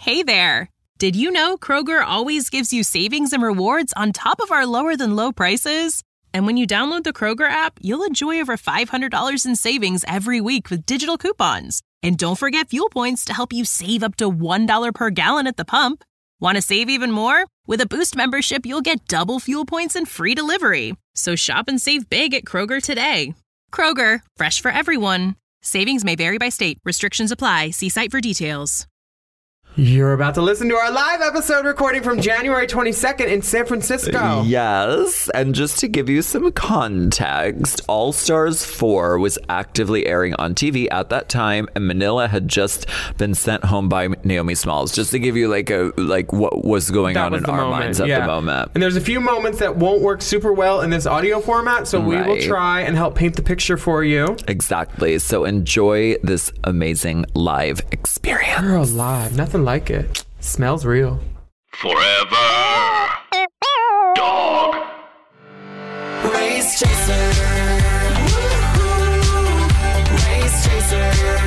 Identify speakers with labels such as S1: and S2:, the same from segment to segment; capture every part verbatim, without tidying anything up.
S1: Hey there! Did you know Kroger always gives you savings and rewards on top of our lower-than-low prices? And when you download the Kroger app, you'll enjoy over five hundred dollars in savings every week with digital coupons. And don't forget fuel points to help you save up to one dollar per gallon at the pump. Want to save even more? With a Boost membership, you'll get double fuel points and free delivery. So shop and save big at Kroger today. Kroger, fresh for everyone. Savings may vary by state. Restrictions apply. See site for details.
S2: You're about to listen to our live episode recording from January twenty-second in San Francisco.
S3: Yes, and just to give you some context, All Stars four was actively airing on T V at that time, and Manila had just been sent home by Naomi Smalls. Just to give you like a like what was going
S2: That
S3: on
S2: was
S3: in
S2: the
S3: our
S2: moment,
S3: minds at
S2: yeah.
S3: the moment.
S2: And there's a few moments that won't work super well in this audio format, so we will
S3: Right.
S2: try and help paint the picture for you.
S3: Exactly. So enjoy this amazing live experience.
S2: Girl, live. Nothing like it. Smells real.
S4: Forever. Dog.
S5: Race Chaser. Woo-hoo. Race Chaser.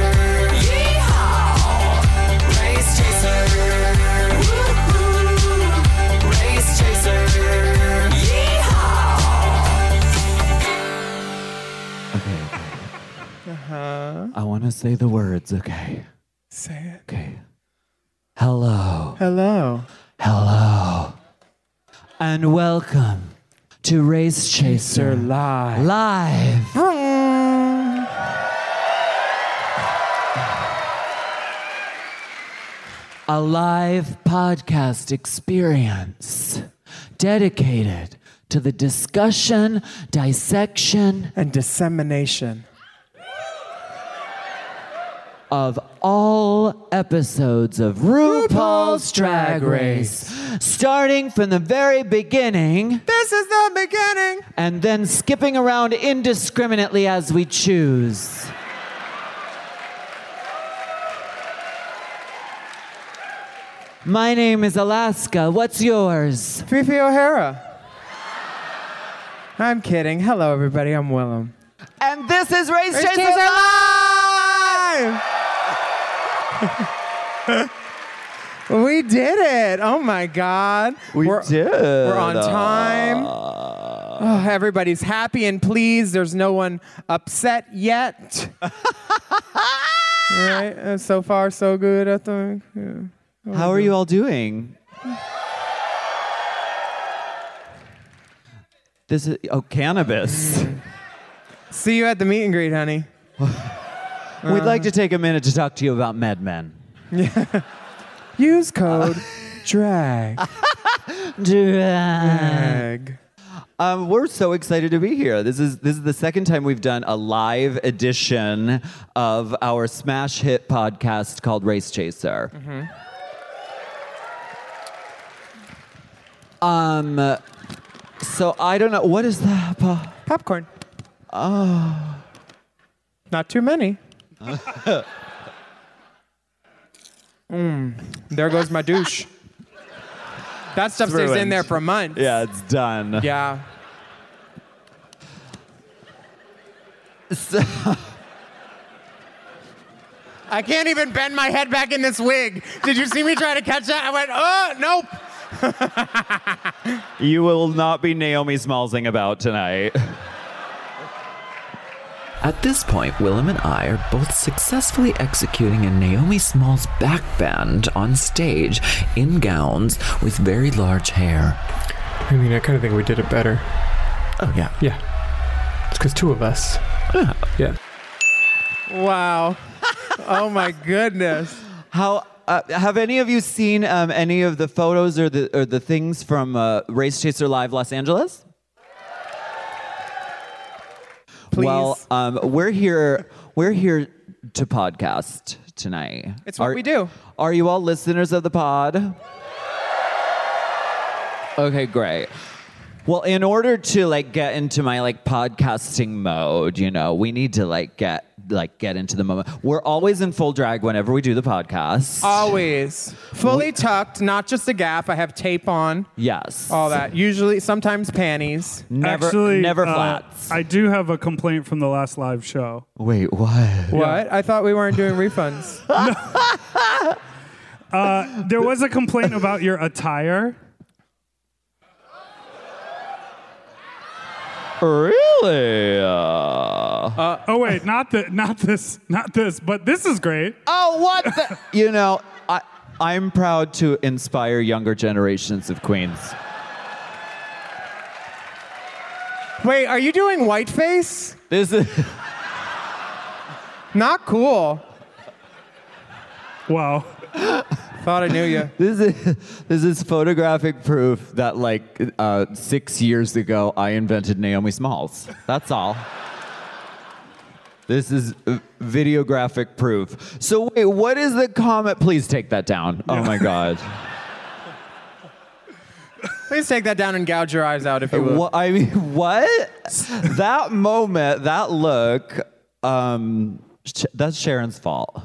S5: Yeehaw. Race Chaser. Woo-hoo. Race Chaser. Yeehaw.
S6: Okay, okay. Uh-huh. I want to say the words, okay?
S2: Say it.
S6: Okay. Hello.
S2: Hello.
S6: Hello. And welcome to Race Chaser
S2: Live.
S6: Live. A live podcast experience dedicated to the discussion, dissection,
S2: And dissemination.
S6: of all episodes of RuPaul's Drag Race, starting from the very beginning
S2: This is the beginning.
S6: and then skipping around indiscriminately as we choose. My name is Alaska. What's yours?
S2: Fifi O'Hara. I'm kidding. Hello, everybody. I'm Willem.
S6: And this is Race,
S2: Race
S6: Chaser,
S2: Chaser
S6: Live!
S2: We did it. Oh, my God.
S6: We
S2: we're,
S6: did.
S2: We're on time. Oh, everybody's happy and pleased. There's no one upset yet. Right? Uh, so far, so good, I think. Yeah. Oh,
S6: How are
S2: good.
S6: you all doing? This is, oh, cannabis.
S2: See you at the meet and greet, honey.
S6: We'd like to take a minute to talk to you about MedMen.
S2: Use code DRAG.
S6: Drag.
S2: Drag.
S6: Um, we're so excited to be here. This is this is the second time we've done a live edition of our smash hit podcast called Race Chaser. Um, so I don't know, what is that? Pa-
S2: Popcorn. Oh. Not too many. mm, there goes my douche. That stuff stays in
S6: ruined.
S2: there for months.
S6: Yeah, it's done.
S2: Yeah.
S6: So-
S2: I can't even bend my head back in this wig. Did you see me try to catch that? I went, oh, nope.
S6: you will not be Naomi Smallsing about tonight.
S3: At this point, Willem and I are both successfully executing a Naomi Smalls back bend on stage in gowns with very large hair.
S2: I mean, I kind of think we did it better.
S3: Oh, yeah.
S2: Yeah. It's because two of us.
S3: Yeah.
S2: Yeah. Wow. Oh, my goodness.
S6: How uh, have any of you seen um, any of the photos or the or the things from uh, Race Chaser Live Los Angeles?
S2: Please.
S6: Well, um, we're here. We're here to podcast tonight.
S2: It's what
S6: Are-
S2: we do.
S6: Are you all listeners of the pod? Okay, great. Well, in order to like get into my like podcasting mode, you know, we need to like get like get into the moment. We're always in full drag whenever we do the podcast.
S2: Always. Fully tucked, not just a gap. I have tape on.
S6: Yes.
S2: All that. Usually, sometimes panties.
S6: Never,
S7: Actually,
S6: never
S7: uh,
S6: flats.
S7: I do have a complaint from the last live show.
S6: Wait, what?
S2: What? I thought we weren't doing refunds.
S7: Uh, there was a complaint about your attire.
S6: Really? Uh,
S7: Oh wait, not the, not this, not this, but this is great.
S6: oh, what the? You know, I, I'm proud to inspire younger generations of queens.
S2: Wait, are you doing whiteface?
S6: This is
S2: Not cool.
S7: Wow.
S2: Thought I knew you.
S6: this is this is photographic proof that like uh, six years ago I invented Naomi Smalls. That's all. This is uh, videographic proof. So wait, what is the comment? Please take that down. Oh my God.
S2: Please take that down and gouge your eyes out if you will.
S6: What, I mean, what? That moment, that look, um, sh- that's Sharon's fault.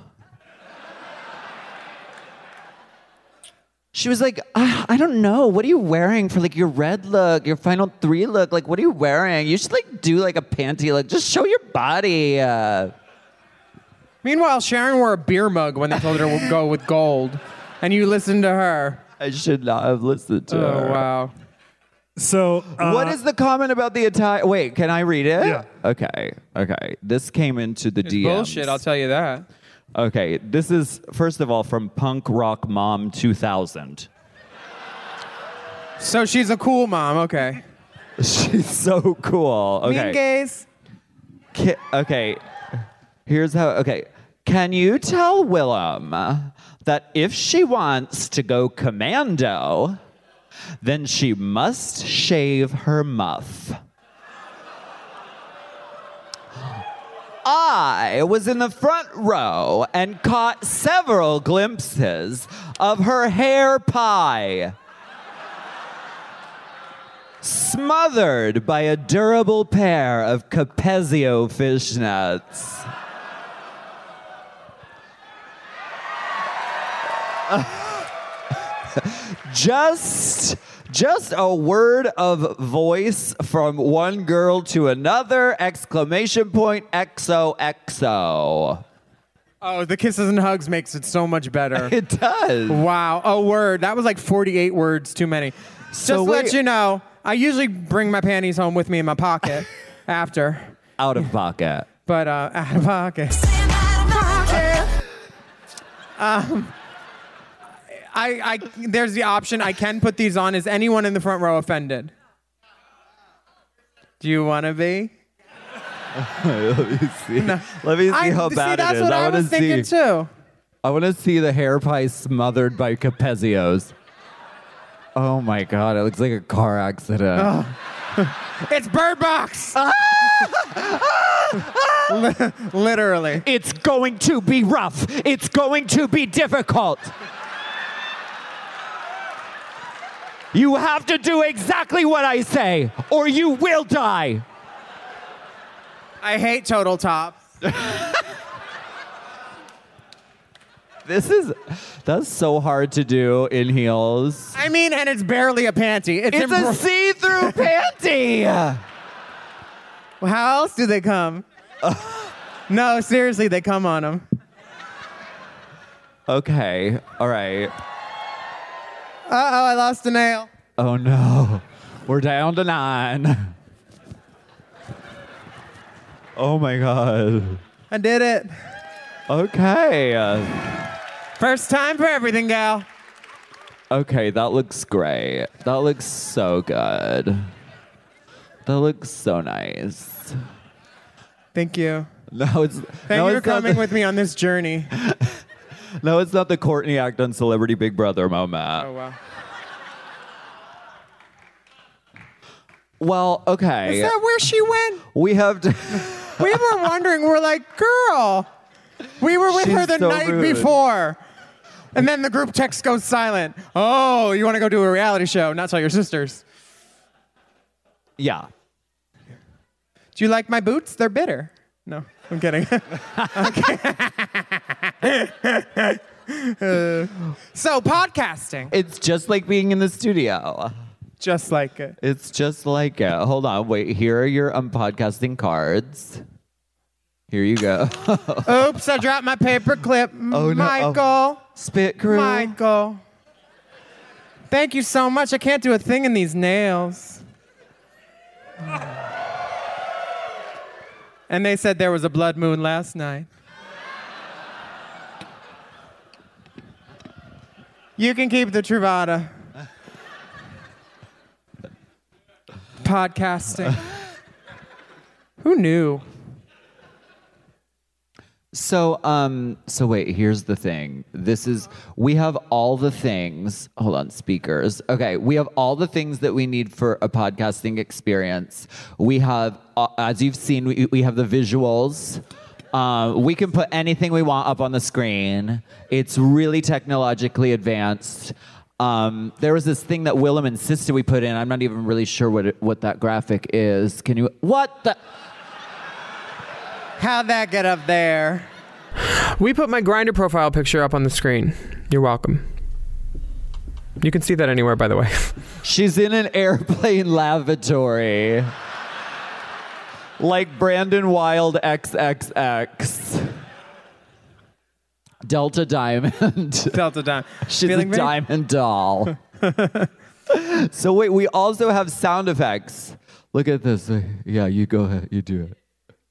S6: She was like, I, I don't know. What are you wearing for like your red look, your final three look? Like, what are you wearing? You should like do like a panty look. Just show your body. Uh,
S2: Meanwhile, Sharon wore a beer mug when they told her to go with gold, and you listened to her.
S6: I should not have listened to
S2: Oh,
S6: her.
S2: wow.
S7: So uh,
S6: What is the comment about the attire? Wait, can I read it?
S7: Yeah.
S6: Okay. Okay. This came into the
S2: It's
S6: D Ms.
S2: bullshit, I'll tell you that.
S6: Okay, this is, first of all, from Punk Rock Mom two thousand.
S2: So she's a cool mom, okay.
S6: She's so cool.
S2: Mean
S6: Okay.
S2: gays.
S6: Ki- okay, here's how, okay. Can you tell Willem that if she wants to go commando, then she must shave her muff? I was in the front row and caught several glimpses of her hair pie, smothered by a durable pair of Capezio fishnets. Just, just a word of voice from one girl to another! Exclamation point! X O X O.
S2: Oh, the kisses and hugs makes it so much better.
S6: It does.
S2: Wow, a word. That was like forty-eight words too many. Just
S6: So
S2: to let
S6: wait-
S2: you know, I usually bring my panties home with me in my pocket after,
S6: Out of pocket.
S2: but uh, out of pocket. Um, I, I, there's the option. I can put these on. Is anyone in the front row offended? Do you want to be?
S6: Let me see. Let me see
S2: I,
S6: how
S2: see,
S6: bad
S2: that's
S6: it is.
S2: what
S6: I
S2: I
S6: want
S2: was
S6: to
S2: thinking
S6: see.
S2: too.
S6: I want to see the hair pie smothered by Capezios. Oh my God! It looks like a car accident.
S2: It's Bird Box. Li- Literally.
S6: It's going to be rough. It's going to be difficult. You have to do exactly what I say, or you will die.
S2: I hate Total Top.
S6: This is, that's so hard to do in heels.
S2: I mean, and it's barely a panty. It's,
S6: It's a
S2: impro-
S6: see-through panty.
S2: Well, how else do they come? No, seriously, they come on them.
S6: Okay, all right.
S2: Uh-oh, I lost a nail.
S6: Oh no, we're down to nine. Oh my God.
S2: I did it.
S6: Okay. uh,
S2: First time for everything, gal.
S6: Okay, that looks great. That looks so good. That looks so nice.
S2: Thank you.
S6: No, it's
S2: Thank
S6: no,
S2: you for
S6: it's not
S2: coming
S6: the,
S2: with me on this journey.
S6: No, it's not the Courtney Act on Celebrity Big Brother moment.
S2: Oh, wow.
S6: Well, okay.
S2: Is that where she went?
S6: We have to.
S2: We were wondering. We're like, girl, we were with her
S6: She's
S2: the
S6: so
S2: night
S6: rude.
S2: before. And then the group text goes silent. Oh, you want to go do a reality show? Not tell your sisters.
S6: Yeah.
S2: Do you like my boots? They're bitter. No, I'm kidding. Okay. Uh, so, podcasting.
S6: It's just like being in the studio.
S2: Just like it.
S6: It's just like it. Hold on. Wait. Here are your um, podcasting cards. Here you go.
S2: Oops, I dropped my paper clip.
S6: Oh, no.
S2: Michael.
S6: Spit Crew.
S2: Michael. Thank you so much. I can't do a thing in these nails. And they said there was a blood moon last night. You can keep the Truvada. Podcasting. Who knew?
S6: So, um, so wait, here's the thing. This is, we have all the things, hold on, speakers. Okay, we have all the things that we need for a podcasting experience. We have, uh, as you've seen, we, we have the visuals. Uh, we can put anything we want up on the screen. It's really technologically advanced. Um, there was this thing that Willem insisted we put in. I'm not even really sure what it, what that graphic is. Can you, what the?
S2: How'd that get up there?
S8: We put my Grindr profile picture up on the screen. You're welcome. You can see that anywhere, by the way.
S6: She's in an airplane lavatory. Like Brandon Wild triple X. Delta Diamond.
S2: Delta Diamond.
S6: She's
S2: Feeling
S6: a
S2: me?
S6: diamond doll. So wait, we also have sound effects. Look at this. Yeah, you go ahead. You do it.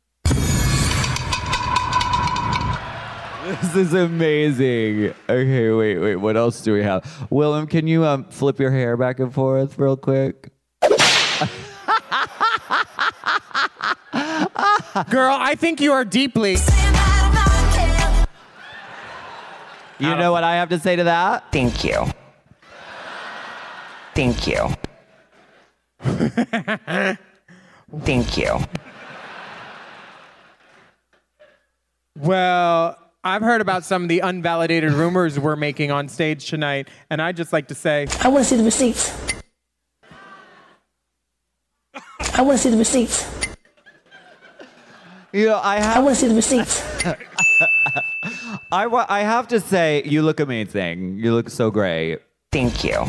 S6: This is amazing. Okay, wait, wait. What else do we have? Willem, can you um, flip your hair back and forth real quick?
S2: Girl, I think you are deeply.
S6: You know what I have to say to that?
S9: Thank you. Thank you. Thank you.
S2: Well, I've heard about some of the unvalidated rumors we're making on stage tonight, and I'd just like to say,
S10: I want to see the receipts. I want to see the receipts.
S6: You know, I have.
S10: I want to see the receipts.
S6: I, wa- I have to say, you look amazing. You look so great.
S9: Thank you.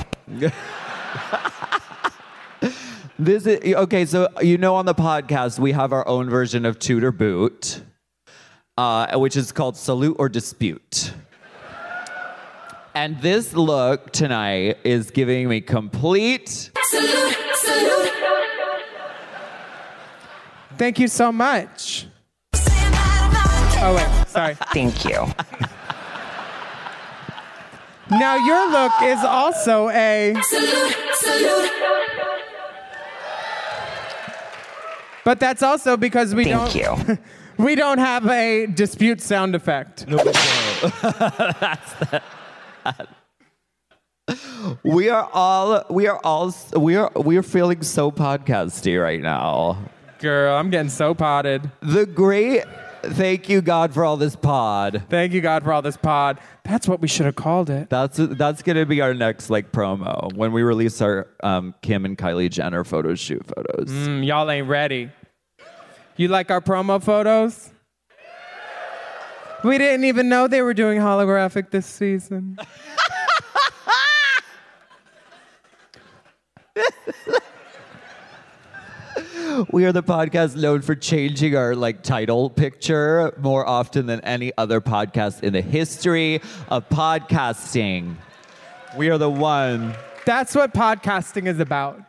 S6: This is okay. So you know, on the podcast, we have our own version of Toot or Boot, uh, which is called Salute or Dispute. And this look tonight is giving me complete.
S5: Salute, salute.
S2: thank you so much. Oh, wait, sorry.
S9: Thank you.
S2: Now your look is also a...
S5: Salute, salute.
S2: But that's also because we
S9: Thank
S2: don't...
S9: you.
S2: We don't have a dispute sound effect.
S6: No, we don't. That's the, we are all we are all we are we are feeling so podcasty right now.
S2: Girl, I'm getting so potted.
S6: The great thank you God for all this pod.
S2: Thank you God for all this pod. That's what we should have called it.
S6: That's that's gonna be our next like promo when we release our um, Kim and Kylie Jenner photo shoot photos.
S2: Mm, y'all ain't ready. You like our promo photos? We didn't even know they were doing holographic this season.
S6: We are the podcast known for changing our like title picture more often than any other podcast in the history of podcasting. We are the one.
S2: That's what podcasting is about.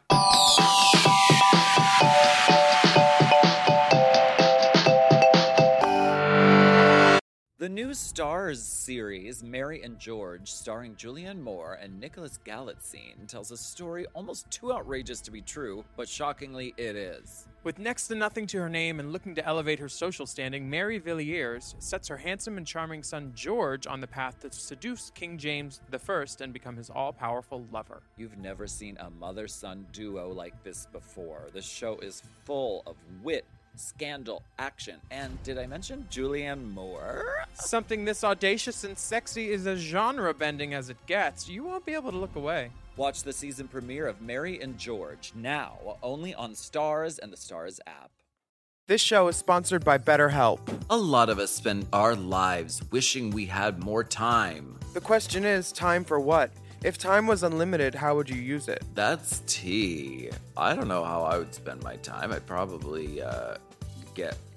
S3: The new Stars series, Mary and George, starring Julianne Moore and Nicholas Galitzine, tells a story almost too outrageous to be true, but shockingly it is.
S8: With next to nothing to her name and looking to elevate her social standing, Mary Villiers sets her handsome and charming son George on the path to seduce King James the First and become his all-powerful lover.
S3: You've never seen a mother-son duo like this before. The show is full of wit, scandal, action, and did I mention Julianne Moore?
S8: Something this audacious and sexy is as genre-bending as it gets. You won't be able to look away.
S3: Watch the season premiere of Mary and George now, only on Stars and the Stars app.
S11: This show is sponsored by BetterHelp.
S3: A lot of us spend our lives wishing we had more time.
S11: The question is, time for what? If time was unlimited, how would you use it?
S3: That's tea. I don't know how I would spend my time. I'd probably uh, get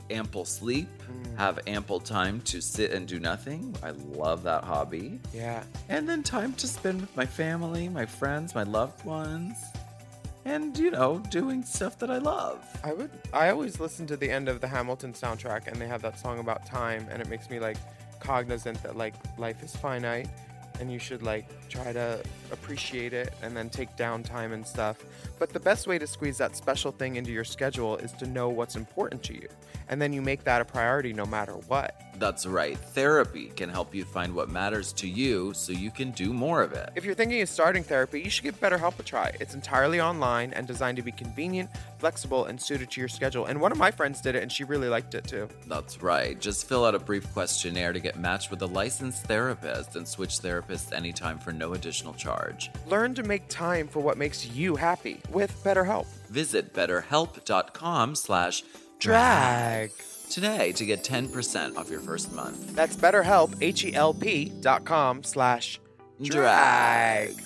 S3: ample sleep, have ample time to sit and do nothing. I love that hobby.
S11: Yeah.
S3: And then time to spend with my family, my friends, my loved ones. And, you know, doing stuff that I love.
S11: I would. I always listen to the end of the Hamilton soundtrack, and they have that song about time, and it makes me like cognizant that like life is finite, and you should like try to appreciate it and then take downtime and stuff. But the best way to squeeze that special thing into your schedule is to know what's important to you, and then you make that a priority no matter what.
S3: That's right. Therapy can help you find what matters to you so you can do more of it.
S11: If you're thinking of starting therapy, you should give BetterHelp a try. It's entirely online and designed to be convenient, flexible, and suited to your schedule. And one of my friends did it, and she really liked it too.
S3: That's right. Just fill out a brief questionnaire to get matched with a licensed therapist and switch therapists anytime for no additional charge.
S11: Learn to make time for what makes you happy with BetterHelp.
S3: Visit betterhelp.com slash
S11: drag
S3: today to get ten percent off your first month.
S11: That's BetterHelp, H-E-L-P dot com slash drag.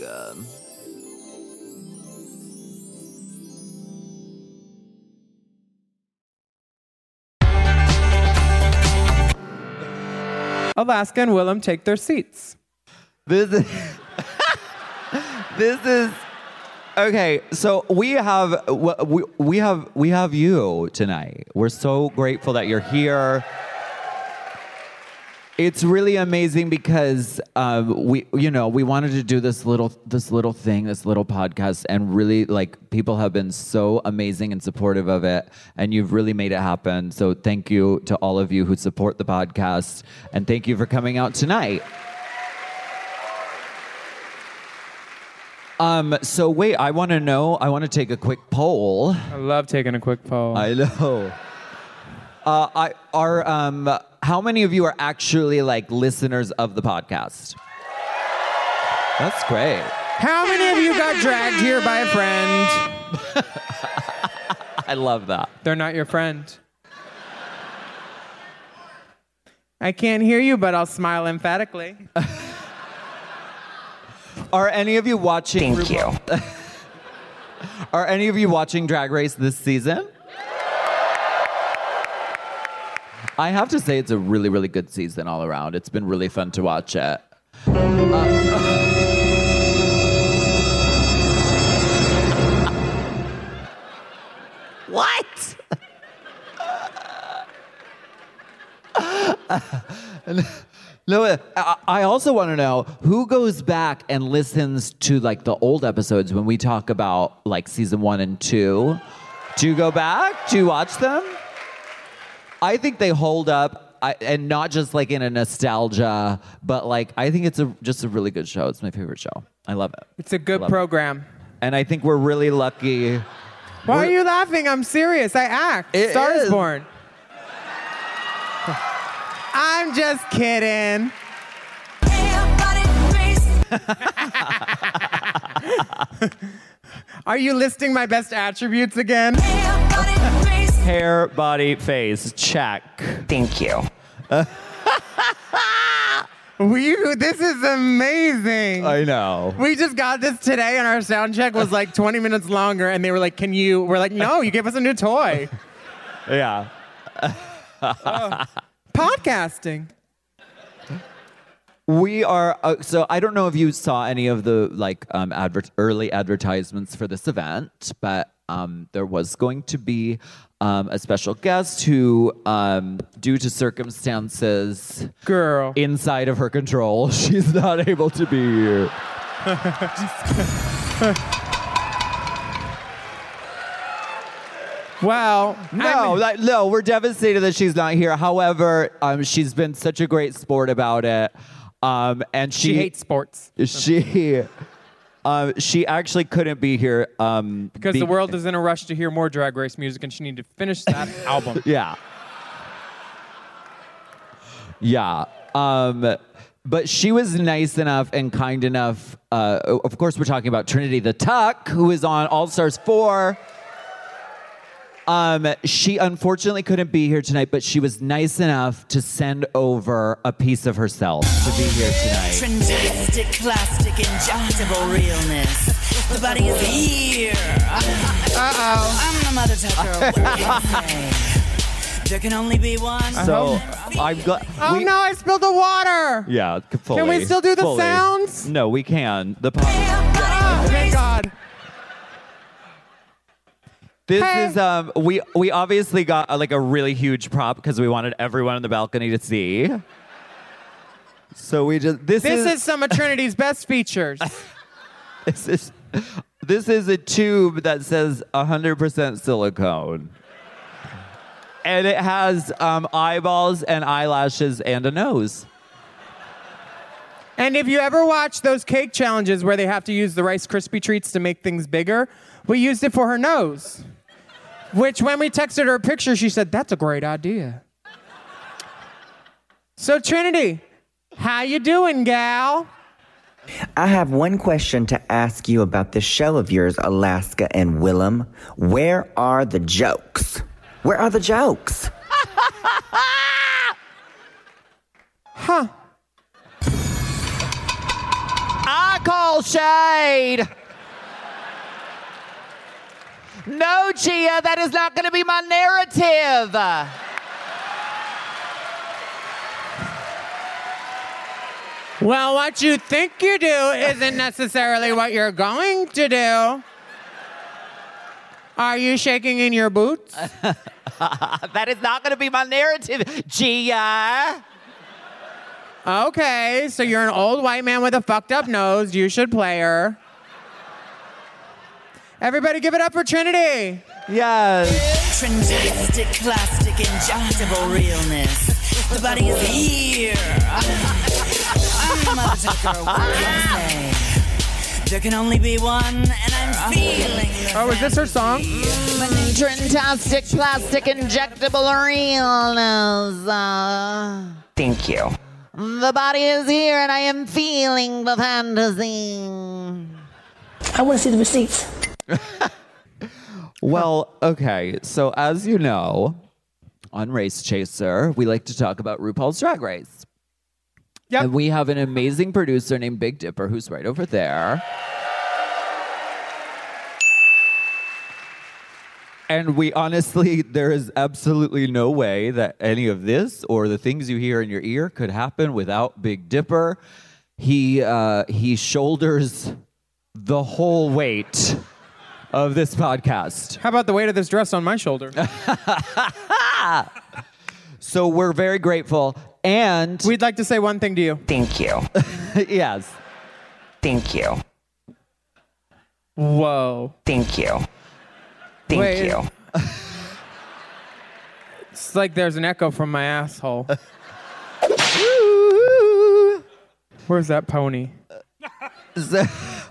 S2: Alaska and Willem take their seats.
S6: This is, this is okay. So we have we we have we have you tonight. We're so grateful that you're here. It's really amazing because um, we, you know, we wanted to do this little, this little thing, this little podcast, and really, like, people have been so amazing and supportive of it, and you've really made it happen. So thank you to all of you who support the podcast, and thank you for coming out tonight. Um. So wait, I want to know. I want to take a quick poll.
S2: I love taking a quick poll.
S6: I know. Uh, I are um. How many of you are actually like listeners of the podcast? That's great.
S2: How many of you got dragged here by a friend?
S6: I love that.
S2: They're not your friend. I can't hear you, but I'll smile emphatically.
S6: Are any of you watching?
S9: Thank you.
S6: Are any of you watching Drag Race this season? I have to say it's a really, really good season all around. It's been really fun to watch it. Uh, what? No, I also want to know who goes back and listens to like the old episodes when we talk about like season one and two. Do you go back? Do you watch them? I think they hold up, I, and not just like in a nostalgia, but like I think it's a just a really good show. It's my favorite show. I love it.
S2: It's a good program.
S6: It. And I think we're really lucky.
S2: Why
S6: we're,
S2: are you laughing? I'm serious. I act.
S6: It
S2: Star is
S6: is.
S2: Born. I'm just kidding. Are you listing my best attributes again?
S6: Hair, body, face. Check.
S9: Thank you.
S6: Uh,
S2: we, this is amazing.
S6: I know.
S2: We just got this today, and our sound check was like twenty minutes longer, and they were like, can you? We're like, no, you gave us a new toy.
S6: Yeah.
S2: uh, podcasting.
S6: We are, uh, so I don't know if you saw any of the like um, adver- early advertisements for this event, but um, there was going to be um, a special guest who, um, due to circumstances
S2: Girl.
S6: inside of her control, she's not able to be here.
S2: Well,
S6: no,
S2: I mean,
S6: that, no, we're devastated that she's not here. However, um, she's been such a great sport about it. Um, and she,
S2: she hates sports.
S6: She, uh, she actually couldn't be here um,
S2: because
S6: be-
S2: the world is in a rush to hear more Drag Race music, and she needed to finish that album.
S6: Yeah, yeah. Um, but she was nice enough and kind enough. Uh, of course, we're talking about Trinity the Tuck, who is on All Stars four. Um, she unfortunately couldn't be here tonight, but she was nice enough to send over a piece of herself to be here tonight.
S12: Trendastic, classic, injectable realness. The body is here. Uh-oh. I'm the mother tucker. What can I say? There can only be one.
S6: So I'm glad.
S2: Oh
S6: we,
S2: no, I spilled the water.
S6: Yeah, fully.
S2: Can we still do the
S6: fully.
S2: sounds?
S6: No, we can. The pop-
S2: Oh, thank God.
S6: This
S2: Hey.
S6: is um we we obviously got uh, like a really huge prop because we wanted everyone on the balcony to see. So we just this,
S2: This
S6: is,
S2: is some of Trinity's best features.
S6: this is this is a tube that says one hundred percent silicone. And it has um, eyeballs and eyelashes and a nose.
S2: And if you ever watch those cake challenges where they have to use the Rice Krispie treats to make things bigger, we used it for her nose. Which, when we texted her a picture, she said, that's a great idea. So, Trinity, how you doing, gal?
S9: I have one question to ask you about this show of yours, Alaska and Willem. Where are the jokes? Where are the jokes?
S2: Huh.
S6: I call shade. No, Gia, that is not going to be my narrative.
S2: Well, what you think you do isn't necessarily what you're going to do. Are you shaking in your boots?
S6: That is not going to be my narrative, Gia.
S2: Okay, so you're an old white man with a fucked up nose. You should play her. Everybody give it up for Trinity.
S6: Yes.
S12: Trendastic, plastic, injectable realness. The body is here. I'm a joker, what can I say? There can only be one, and I'm feeling the
S2: Oh, is this her song?
S6: Trendastic, plastic, injectable realness. Uh,
S9: Thank you.
S6: the body is here, and I am feeling the fantasy.
S10: I want to see the receipts.
S6: Well, okay. So as you know, on Race Chaser, we like to talk about RuPaul's Drag Race.
S2: Yep.
S6: And we have an amazing producer named Big Dipper who's right over there. And we honestly, there is absolutely no way that any of this or the things you hear in your ear could happen without Big Dipper. He uh, he shoulders the whole weight of this podcast.
S2: How about the weight of this dress on my shoulder?
S6: So we're very grateful. And
S2: we'd like to say one thing to you.
S9: Thank you.
S6: Yes.
S9: Thank you.
S2: Whoa.
S9: Thank you. Thank
S2: Wait.
S9: you.
S2: It's like there's an echo from my asshole. Where's that pony?
S6: So,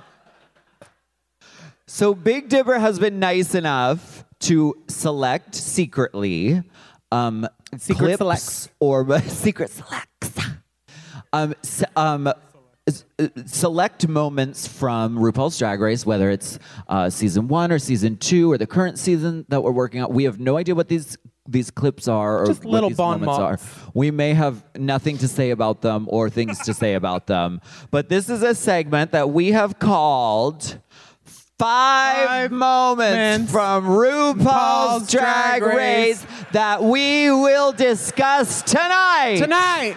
S6: so Big Dipper has been nice enough to select secretly um,
S2: Secret
S6: clips
S2: selects.
S6: or secret selects. Um, s- um, s- uh, select moments from RuPaul's Drag Race, whether it's uh, season one or season two or the current season that we're working on. We have no idea what these these clips are or
S2: Just
S6: what
S2: little
S6: these
S2: bon
S6: moments
S2: mots.
S6: are. We may have nothing to say about them or things to say about them, but this is a segment that we have called Five,
S2: Five
S6: moments
S2: moments
S6: from RuPaul's
S2: RuPaul's
S6: Drag,
S2: Drag
S6: Race.
S2: Race
S6: that we will discuss tonight.
S2: Tonight.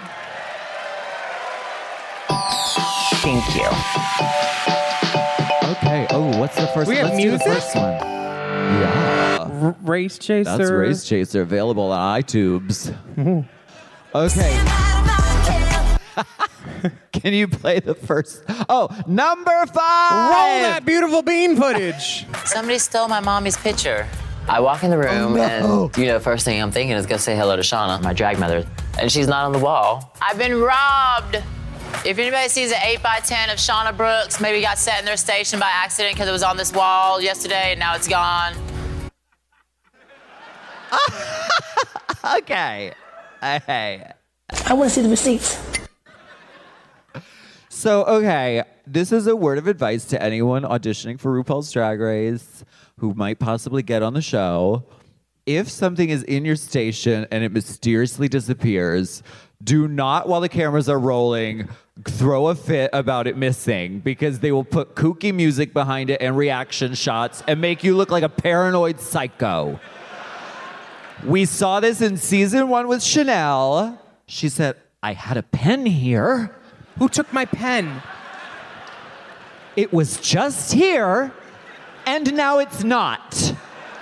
S9: Thank you.
S6: Okay. Oh, what's the first
S2: We
S6: one?
S2: have
S6: Let's do
S2: music?
S6: the first one. Yeah.
S2: R- Race Chaser.
S6: That's Race Chaser, available on iTunes. Okay. Can you play the first? Oh, number five.
S2: Roll that beautiful bean footage.
S13: Somebody stole my mommy's picture. I walk in the room,
S6: Oh, no.
S13: and you know, first thing I'm thinking is go say hello to Shauna, my drag mother, and she's not on the wall. I've been robbed. If anybody sees an eight by ten of Shauna Brooks, maybe got set in their station by accident because it was on this wall yesterday, and now it's gone.
S6: Okay. Hey.
S10: I want to see the receipts.
S6: So, okay, this is a word of advice to anyone auditioning for RuPaul's Drag Race who might possibly get on the show. If something is in your station and it mysteriously disappears, do not, while the cameras are rolling, throw a fit about it missing, because they will put kooky music behind it and reaction shots and make you look like a paranoid psycho. We saw this in season one with Chanel. She said, I had a pen here.
S2: Who took my pen?
S6: It was just here, and now it's not.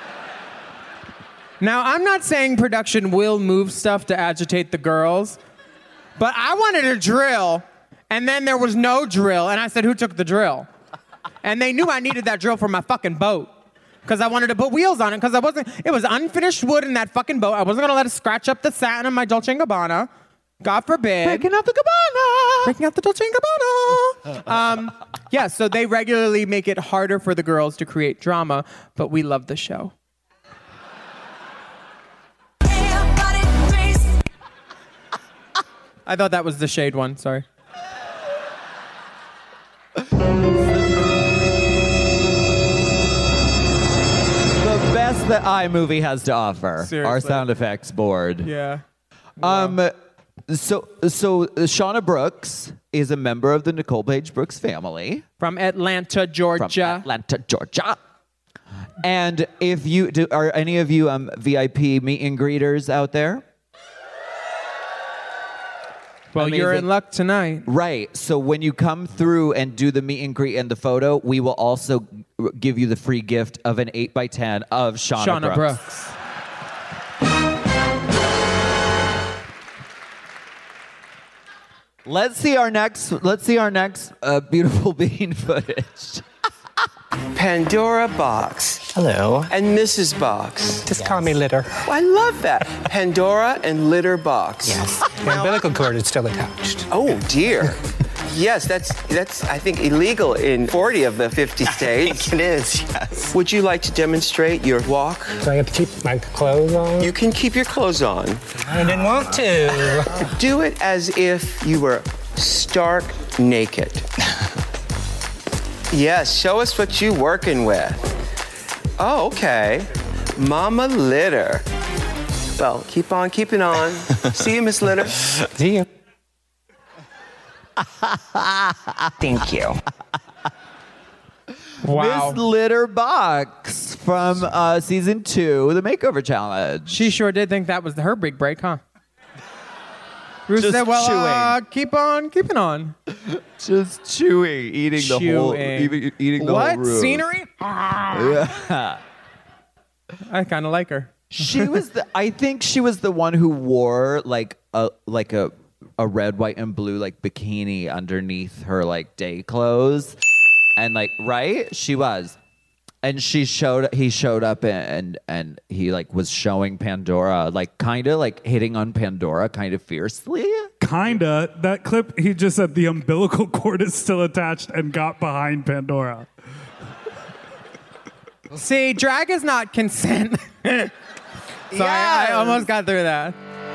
S2: Now, I'm not saying production will move stuff to agitate the girls, but I wanted a drill, and then there was no drill, and I said, who took the drill? And they knew I needed that drill for my fucking boat, because I wanted to put wheels on it, because I wasn't, it was unfinished wood in that fucking boat. I wasn't gonna let it scratch up the satin of my Dolce and Gabbana. God forbid.
S6: Breaking up the Gabbana.
S2: Breaking up the Dolce and Gabbana. um, yeah, so they regularly make it harder for the girls to create drama, but we love the show. I thought that was the shade one, sorry.
S6: The best that iMovie has to offer.
S2: Seriously.
S6: Our sound effects board.
S2: Yeah. Wow.
S6: Um, so, so Shauna Brooks is a member of the Nicole Page Brooks family.
S2: From Atlanta, Georgia.
S6: From Atlanta, Georgia. And if you, do, are any of you um, V I P meet and greeters out there?
S2: Well,
S6: Amazing.
S2: You're in luck tonight.
S6: Right. So when you come through and do the meet and greet and the photo, we will also give you the free gift of an eight by ten of Shauna,
S2: Shauna
S6: Brooks.
S2: Brooks.
S6: Let's see our next. Let's see our next uh, beautiful bean footage.
S14: Pandora Box.
S15: Hello.
S14: And Missus Box.
S15: Just call me Litter.
S14: Oh, I love that. Pandora and Litter Box.
S15: Yes. The umbilical cord is still attached.
S14: Oh, dear. Yes, that's, that's I think, illegal in forty of the fifty states.
S15: I think it is, yes.
S14: Would you like to demonstrate your walk?
S15: So I have to keep my clothes on?
S14: You can keep your clothes on.
S15: I didn't want to.
S14: Do it as if you were stark naked. Yes, show us what you're working with. Oh, okay. Mama Litter. Well, keep on keeping on. See you, Miss Litter.
S15: See you. Thank you.
S2: Wow.
S6: Miss Litter Box from uh, season two, the Makeover Challenge.
S2: She sure did think that was her big break, huh? Ruth
S6: Just
S2: said, well,
S6: chewing.
S2: uh, keep on keeping on.
S6: Just chewing, eating the whole,
S2: Chewing.
S6: eating, eating the
S2: what?
S6: whole room.
S2: Scenery?
S6: Yeah.
S2: I kind of like her.
S6: She was the. I think she was the one who wore like a like a a red, white, and blue like bikini underneath her like day clothes, and like right, she was. And she showed, he showed up and, and he like was showing Pandora, like kind of like hitting on Pandora kind of fiercely.
S7: Kinda. That clip, he just said the umbilical cord is still attached and got behind Pandora.
S2: See, drag is not consent. so
S6: Yes.
S2: I, I almost got through that.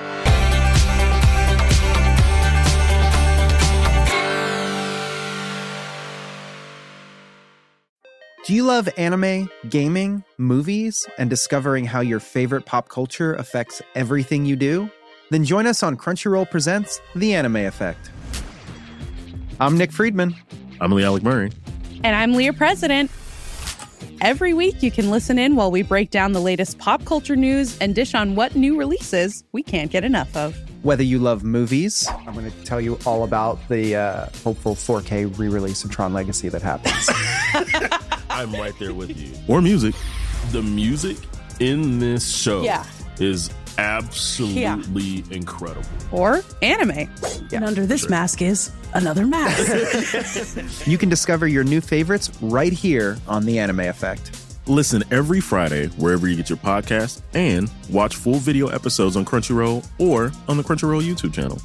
S16: Do you love anime, gaming, movies, and discovering how your favorite pop culture affects everything you do? Then join us on Crunchyroll Presents The Anime Effect. I'm Nick Friedman.
S17: I'm Lee Alec Murray.
S18: And I'm Leah President. Every week you can listen in while we break down the latest pop culture news and dish on what new releases we can't get enough of.
S16: Whether you love movies, I'm going to tell you all about the uh, hopeful four K re-release of Tron Legacy that happens.
S17: I'm right there with you. Or music. The music in this show
S18: Yeah.
S17: is absolutely incredible.
S18: Or anime.
S19: And under this mask is another mask.
S16: You can discover your new favorites right here on The Anime Effect.
S17: Listen every Friday wherever you get your podcast and watch full video episodes on Crunchyroll or on the Crunchyroll YouTube channel.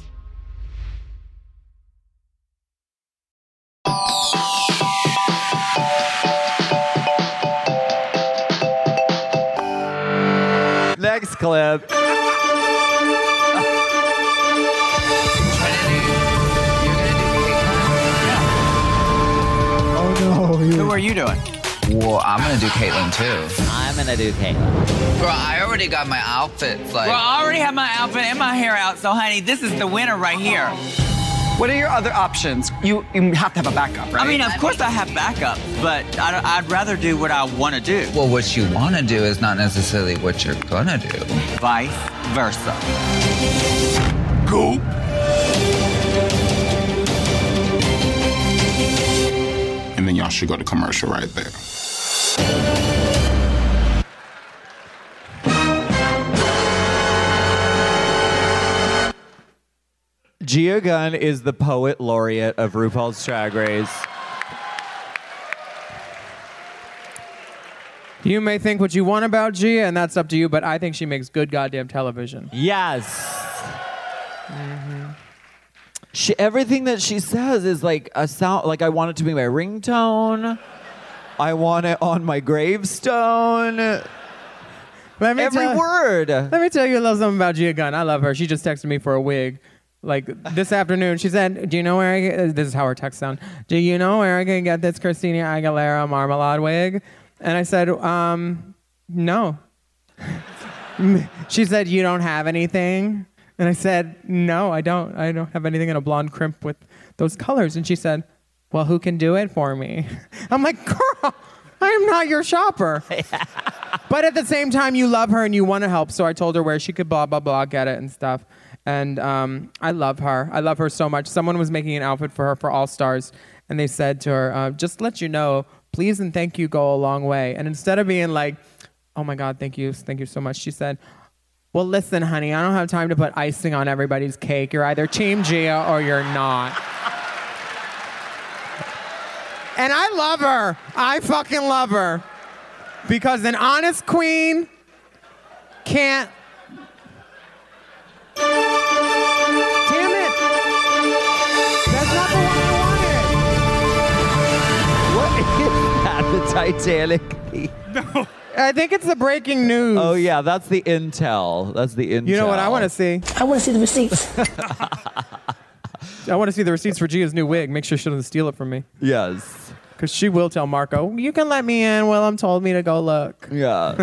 S6: Next clip.
S16: Oh no.
S20: Who are you doing? Well, I'm gonna do Caitlyn too.
S6: I'm gonna do Caitlyn.
S20: Bro, I already got my outfit. Like,
S21: Well, I already have my outfit and my hair out, so honey, this is the winner right here. What are your other options? You you have to have a backup, right?
S22: I mean, of course I have backup, but I, I'd rather do what I want to do.
S20: Well, what you want to do is not necessarily what you're gonna do.
S22: Vice versa.
S4: Go.
S23: And then y'all should go to commercial right there.
S6: Gia Gunn is the poet laureate of RuPaul's Drag Race.
S2: You may think what you want about Gia, and that's up to you, but I think she makes good goddamn television.
S6: Yes.
S2: Mm-hmm.
S6: She, everything that she says is like a sound, like I want it to be my ringtone. I want it on my gravestone.
S2: Let me
S6: Every
S2: tell,
S6: word.
S2: Let me tell you a little something about Gia Gunn. I love her. She just texted me for a wig. Like this afternoon, she said, do you know where I get, this is how her texts sound. Do you know where I can get this Christina Aguilera marmalade wig? And I said, um, no. She said, you don't have anything? And I said, no, I don't. I don't have anything in a blonde crimp with those colors. And she said, well, who can do it for me? I'm like, girl, I am not your shopper. But at the same time, you love her and you want to help. So I told her where she could blah, blah, blah, get it and stuff. And um, I love her. I love her so much. Someone was making an outfit for her for All Stars. And they said to her, uh, just let you know, please and thank you go a long way. And instead of being like, oh my God, thank you, thank you so much, she said, well, listen, honey, I don't have time to put icing on everybody's cake. You're either Team Gia or you're not. And I love her. I fucking love her. Because an honest queen can't... Damn it! That's not the one I wanted.
S6: What is that? The Titanic?
S2: No. I think it's the breaking news.
S6: Oh yeah, that's the intel. That's the intel.
S2: You know what I want to see?
S10: I want to see the receipts.
S2: I want to see the receipts for Gia's new wig. Make sure she doesn't steal it from me.
S6: Yes.
S2: Because she will tell Marco, you can let me in. Willem told me to go look.
S6: Yeah.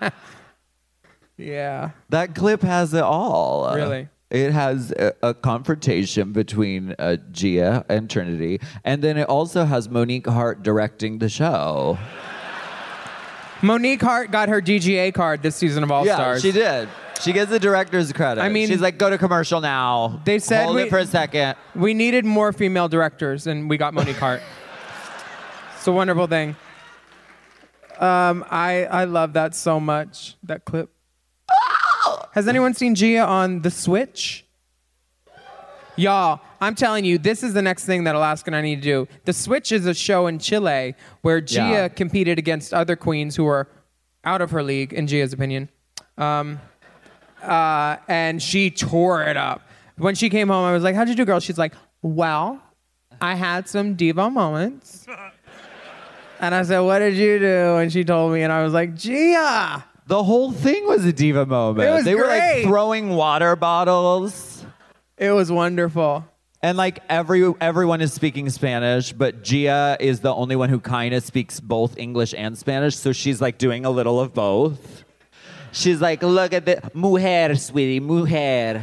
S2: Yeah.
S6: That clip has it all.
S2: Really?
S6: It has a, a confrontation between uh, Gia and Trinity. And then it also has Monique Hart directing the show.
S2: Monique Hart got her D G A card this season of All
S6: yeah,
S2: Stars.
S6: She did. She gets the director's credit.
S2: I mean,
S6: she's like, go to commercial now.
S2: They said
S6: Hold
S2: we,
S6: it for a second.
S2: We needed more female directors, and we got Monique Hart. It's a wonderful thing. Um, I I love that so much. That clip. Has anyone seen Gia on The Switch? Y'all, I'm telling you, this is the next thing that Alaska and I need to do. The Switch is a show in Chile where Gia
S6: Yeah.
S2: competed against other queens who were out of her league, in Gia's opinion. Um, uh, and she tore it up. When she came home, I was like, how'd you do, girl? She's like, well, I had some diva moments. And I said, what did you do? And she told me, and I was like, Gia!
S6: The whole thing was a diva moment.
S2: It was
S6: they were like
S2: great.
S6: throwing water bottles.
S2: It was wonderful.
S6: And like every everyone is speaking Spanish, but Gia is the only one who kind of speaks both English and Spanish. So she's like doing a little of both. She's like, look at the mujer, sweetie, mujer.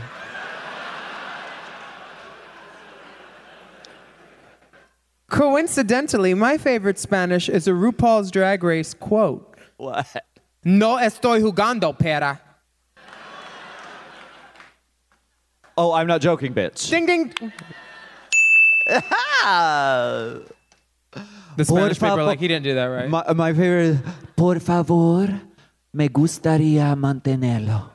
S2: Coincidentally, my favorite Spanish is a RuPaul's Drag Race quote.
S6: What?
S2: No estoy jugando, pera.
S6: Oh, I'm not joking, bitch.
S2: Ding, ding. The Spanish people are like, he didn't do that right.
S6: My, my favorite, por favor, me gustaría mantenerlo.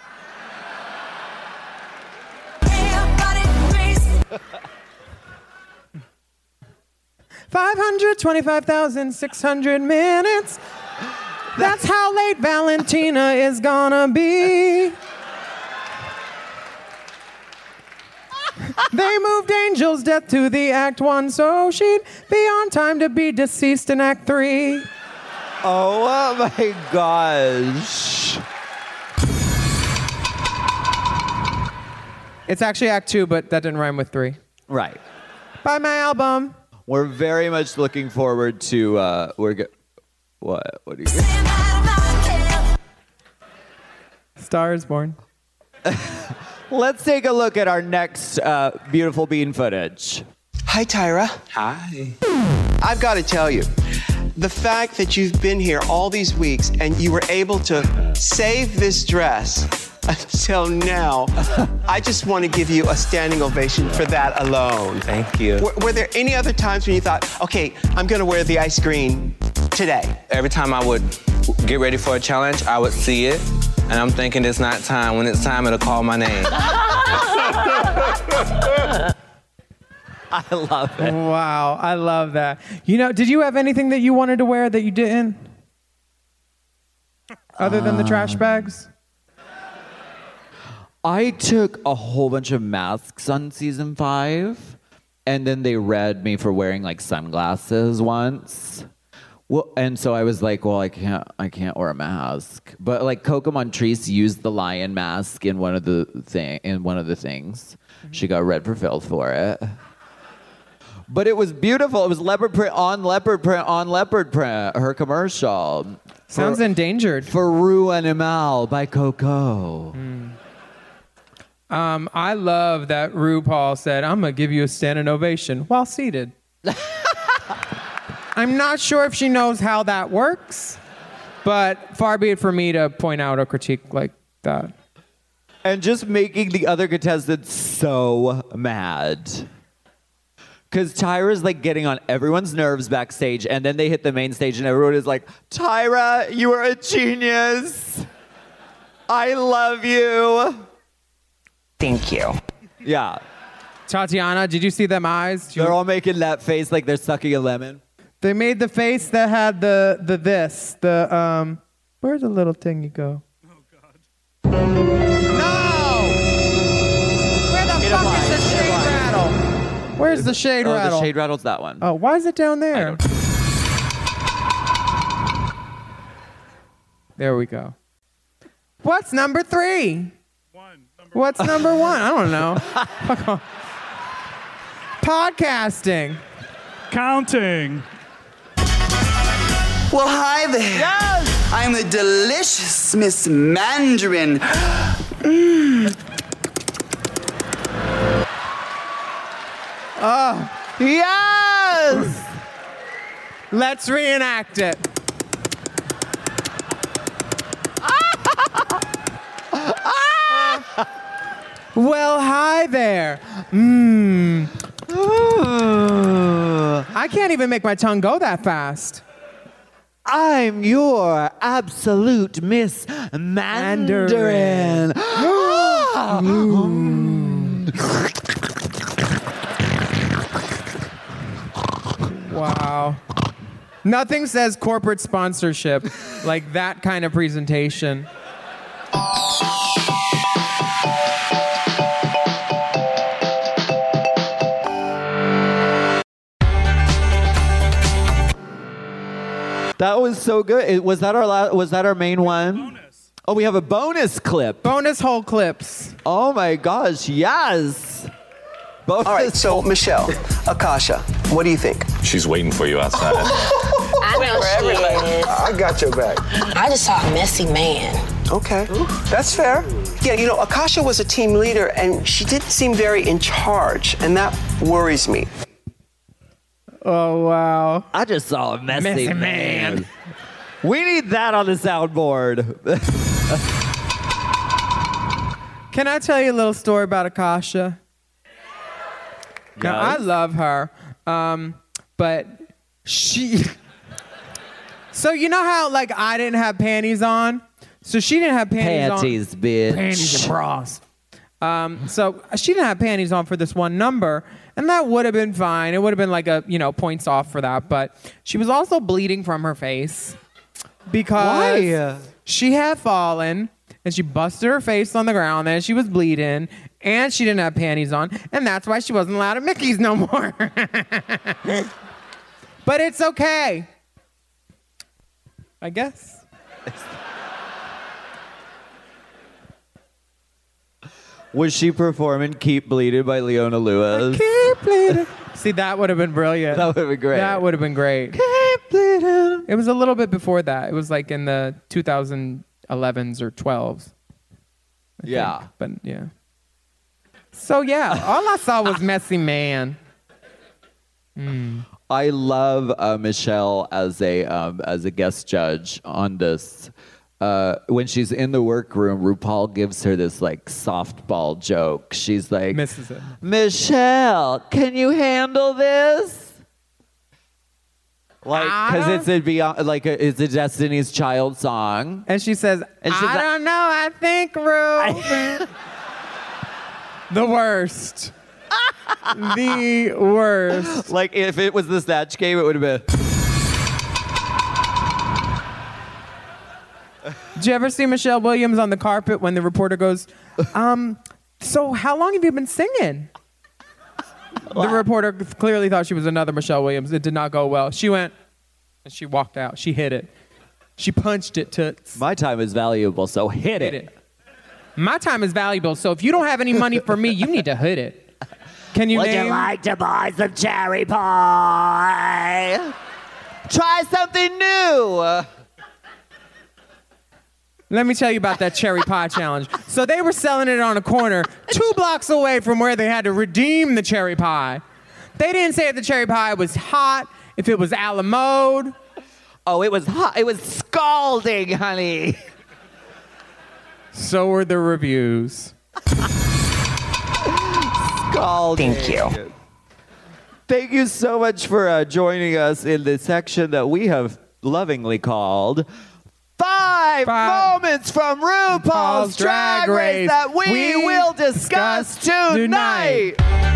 S2: five hundred twenty-five thousand six hundred minutes. That's how late Valentina is gonna be. They moved Angel's death to the act one, so she'd be on time to be deceased in act three.
S6: Oh my gosh.
S2: It's actually act two, but that didn't rhyme with three.
S6: Right.
S2: Buy my album.
S6: We're very much looking forward to, uh, we're go- what? What do you
S2: Star is Born.
S6: Let's take a look at our next uh, beautiful bean footage.
S14: Hi, Tyra.
S20: Hi.
S14: I've got to tell you, the fact that you've been here all these weeks and you were able to save this dress until now, I just want to give you a standing ovation for that alone.
S20: Thank you.
S14: Were, were there any other times when you thought, okay, I'm going to wear the ice green today?
S20: Every time I would get ready for a challenge, I would see it, and I'm thinking it's not time. When it's time, it'll call my name.
S6: I love it.
S2: Wow, I love that. You know, did you have anything that you wanted to wear that you didn't? Other than the trash bags?
S6: I took a whole bunch of masks on season five, and then they read me for wearing like sunglasses once. Well, and so I was like, well, I can't, I can't wear a mask. But like Coco Montrese used the lion mask in one of the thing, in one of the things. Mm-hmm. She got read for filth for it. But it was beautiful. It was leopard print on leopard print on leopard print. Her commercial.
S2: Sounds
S6: for,
S2: endangered.
S6: For Rue Animal by Coco.
S2: Mm. Um, I love that RuPaul said, I'm going to give you a standing ovation while seated. I'm not sure if she knows how that works, but far be it for me to point out a critique like that.
S6: And just making the other contestants so mad. Because Tyra's like getting on everyone's nerves backstage, and then they hit the main stage, and everyone is like, Tyra, you are a genius. I love you.
S15: Thank you.
S6: Yeah.
S2: Tatiana, did you see them eyes?
S6: They're all making that face like they're sucking a lemon.
S2: They made the face that had the the this, the, um, where's the little thing you go? Oh, God. No! Where the
S6: It
S2: fuck
S6: applies.
S2: is the
S6: It
S2: shade
S6: applies.
S2: rattle? Where's the shade
S6: oh,
S2: rattle?
S6: The shade rattle's that one.
S2: Oh, why is it down there? There we go. What's number three? One. Number What's one. number one? I don't know. Podcasting.
S7: Counting.
S1: Well, hi there.
S6: Yes!
S1: I'm the delicious Miss Mandarin. Mm.
S2: Oh, yes! Let's reenact it. Well, hi there. Mmm. I can't even make my tongue go that fast.
S6: I'm your absolute Miss Mandarin.
S2: Wow. Nothing says corporate sponsorship like that kind of presentation.
S6: That was so good. It- Was that our la- was that our main one? Oh, we have a bonus clip.
S2: Bonus whole clips.
S6: Oh my gosh, yes. Bonus
S14: All right, so Michelle, Akasha, what do you think?
S5: She's waiting for you outside.
S10: I know she is.
S14: I got your back.
S10: I just saw a messy man.
S14: Okay, that's fair. Yeah, you know, Akasha was a team leader, and she didn't seem very in charge, and that worries me.
S2: Oh, wow.
S6: I just saw a messy,
S2: Messy
S6: man.
S2: man.
S6: We need that on the soundboard.
S2: Can I tell you a little story about Akasha? Now, I
S6: Yes.
S2: love her, um, but she... So you know how, like, I didn't have panties on? So she didn't have panties,
S6: Panties,
S2: on.
S6: bitch.
S2: Panties and bras. Um, so she didn't have panties on for this one number, and that would have been fine. It would have been like a, you know, points off for that. But she was also bleeding from her face because
S6: Why?
S2: she had fallen and she busted her face on the ground and she was bleeding and she didn't have panties on, and that's why she wasn't allowed at Mickey's no more. But it's okay, I guess.
S6: Was she performing Keep Bleeding by Leona Lewis?
S2: Keep bleeding. See, that would have been brilliant.
S6: That would have been great.
S2: That would have been great.
S6: Keep bleeding.
S2: It was a little bit before that. It was like in the twenty elevens or twelves. I
S6: Yeah.
S2: think. But yeah. So yeah, all I saw was messy man. Mm.
S6: I love uh, Michelle as a um, as a guest judge on this. Uh, when she's in the workroom, RuPaul gives her this like softball joke. She's like,
S2: Misses it.
S6: Michelle, can you handle this? Like, because it's a beyond, like a, it's a Destiny's Child song,
S2: and she says,
S6: and she's
S2: I
S6: like,
S2: don't know. I think Ru. The worst. The worst.
S6: Like if it was the Snatch Game, it would have been.
S2: Did you ever see Michelle Williams on the carpet when the reporter goes, um, so how long have you been singing? The reporter clearly thought she was another Michelle Williams. It did not go well. She went and she walked out. She hit it. She punched it, toots.
S6: My time is valuable, so hit,
S2: Hit
S6: it.
S2: it. My time is valuable, so if you don't have any money for me, you need to hit it. Can you
S6: Would
S2: name?
S6: you like to buy some cherry pie? Try something new.
S2: Let me tell you about that cherry pie challenge. So they were selling it on a corner two blocks away from where they had to redeem the cherry pie. They didn't say if the cherry pie was hot, if it was a la mode.
S6: Oh, it was hot. It was scalding, honey.
S2: So were the reviews.
S6: Scalding.
S15: Thank you.
S6: Thank you so much for uh, joining us in the section that we have lovingly called Five,
S2: Five
S6: Moments from RuPaul's,
S2: Paul's
S6: Drag Race that we,
S2: We
S6: will discuss,
S2: discuss
S6: tonight.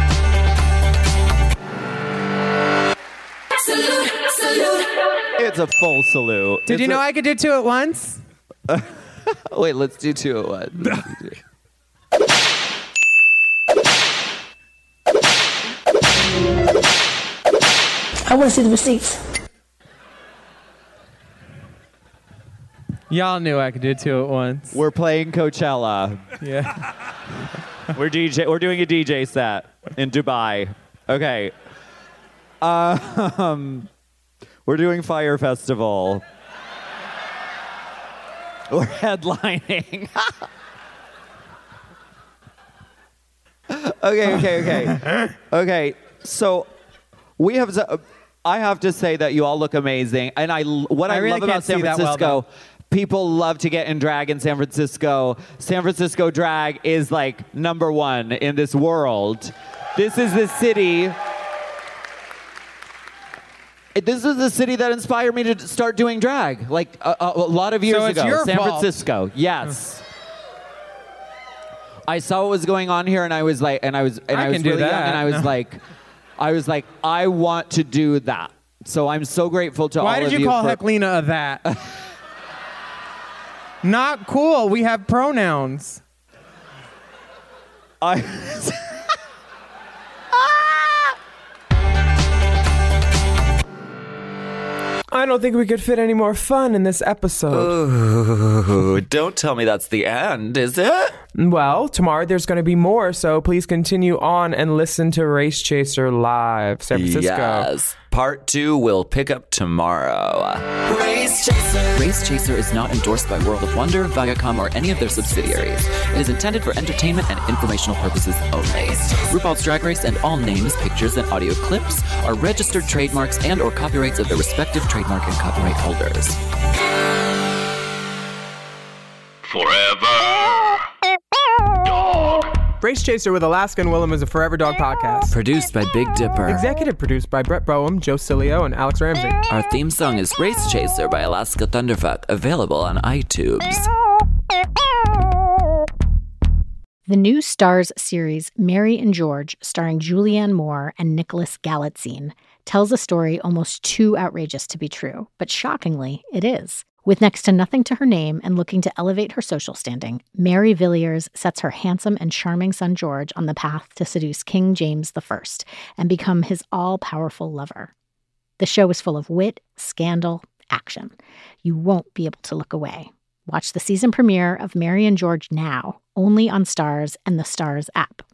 S4: Salute, salute.
S6: It's a full salute.
S2: Did
S6: It's
S2: you know
S6: a-
S2: I could do two at once?
S6: Wait, let's do two at once.
S10: I want to see the receipts.
S2: Y'all knew I could do two at once.
S6: We're playing Coachella.
S2: Yeah.
S6: We're D J. We're doing a D J set in Dubai. Okay. Um, we're doing Fire Festival. We're headlining. okay, okay, okay, okay. So we have. I have to say that you all look amazing, and I what I,
S2: I really
S6: love about
S2: can't
S6: San
S2: see that well,
S6: Francisco.
S2: though.
S6: People love to get in drag in San Francisco. San Francisco drag is like number one in this world. This is the city. This is the city that inspired me to start doing drag, like a, a, a lot of years
S2: So it's
S6: ago.
S2: your
S6: San
S2: fault.
S6: Francisco, yes. I saw what was going on here, and I was like, and I was, and
S2: I
S6: I, was
S2: can do
S6: really young,
S2: that.
S6: and I was
S2: No.
S6: like, I was like, I want to do that. So I'm so grateful to
S2: Why
S6: all
S2: did
S6: of
S2: you
S6: you.
S2: call
S6: for,
S2: Heclina a that? Not cool. We have pronouns.
S6: I.
S11: I don't think we could fit any more fun in this episode.
S3: Ooh, don't tell me that's the end, is it?
S11: Well, tomorrow there's going to be more, so please continue on and listen to Race Chaser Live, San Francisco.
S3: Yes. Part two will pick up tomorrow.
S4: Race Chaser.
S5: Race Chaser is not endorsed by World of Wonder, Viacom, or any of their subsidiaries. It is intended for entertainment and informational purposes only. RuPaul's Drag Race and all names, pictures, and audio clips are registered trademarks and or copyrights of their respective trademark and copyright holders.
S4: Forever.
S11: Race Chaser with Alaska and Willem is a Forever Dog podcast.
S5: Produced by Big Dipper.
S11: Executive produced by Brett Boehm, Joe Cilio, and Alex Ramsey.
S5: Our theme song is Race Chaser by Alaska Thunderfuck, available on iTunes.
S8: The new Starz series, Mary and George, starring Julianne Moore and Nicholas Galitzine, tells a story almost too outrageous to be true, but shockingly, it is. With next to nothing to her name and looking to elevate her social standing, Mary Villiers sets her handsome and charming son George on the path to seduce King James the First and become his all-powerful lover. The show is full of wit, scandal, action. You won't be able to look away. Watch the season premiere of Mary and George now, only on Starz and the Starz app.